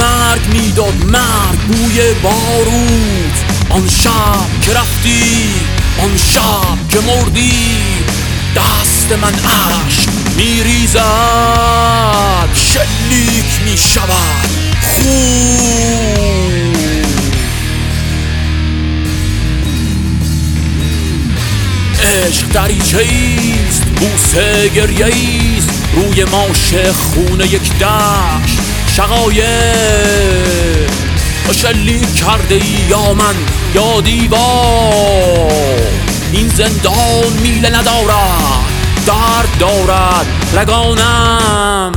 مرگ میداد، مرگ بوی بارود. آن شب که رفتی، آن شب که مردی، دست من عشق میریزد، شلیک میشود خون. عشق دریچه‌ایست، بوسه گریه‌ایست، روی ماشه خون یک دشت شقایق. تو شلیک کرده ای یا من یا دیوار، این زندان میله ندارد، درد دارد رگانم.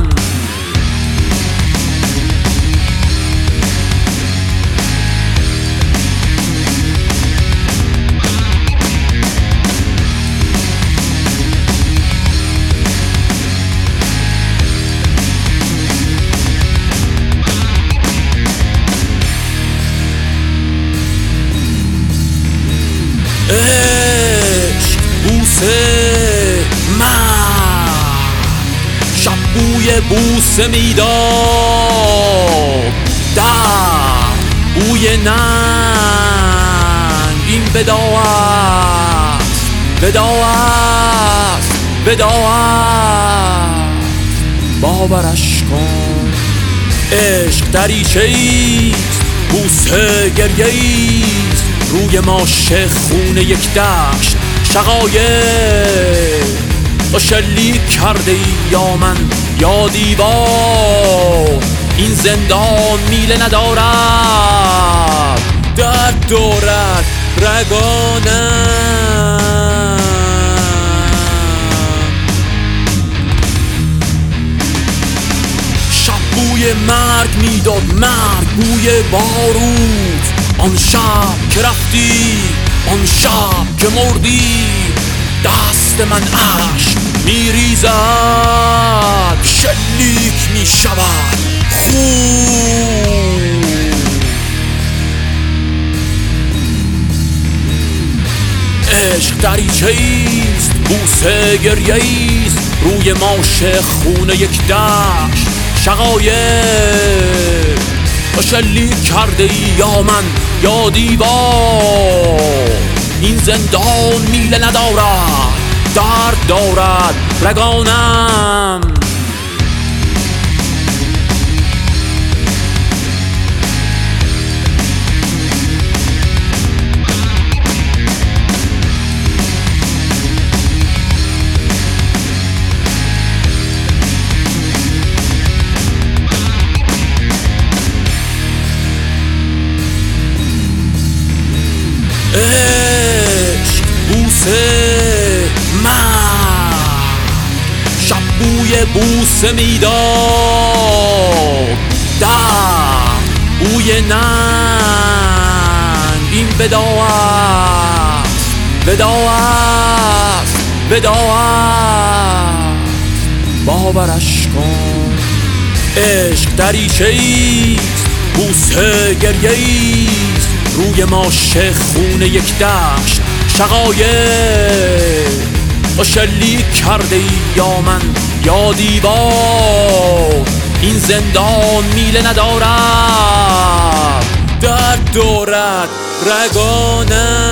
عشق بوسه من، شب بوی بوسه میداد، در بوی ننگ. این ودا است، ودا است، ودا است، باورش کن. عشق دریچه‌ایست، بوسه گریه‌ایست، روی ماشه خون یک دشت شقایق. تو شلیک کرده ای یا من یا دیوار، این زندان میله ندارد، درد دارد رگانم. شب بوی مرگ میداد، مرگ بوی بارود. آن شب که رفتی، آن شب که مردی، دست من عشق میریزد، شلیک میشود خون. عشق دریچه‌ایست، بوسه گریه‌ایست، روی ماشه خون یک دشت شقایق. تو شلیک کرده ای یا من یا دیوار، این زندان میله ندارد، درد دارد رگانم. عشق بوسه من، شب بوی بوسه میداد، در بوی ننگ. این ودا است، ودا است، ودا است، باورش کن. عشق دریچه‌ایست، بوسه گریه‌ایست، روی ماشه خون یک دشت شقایق. تو شلیک کرده ای یا من یا دیوار، این زندان میله ندارد، درد دارد رگانم.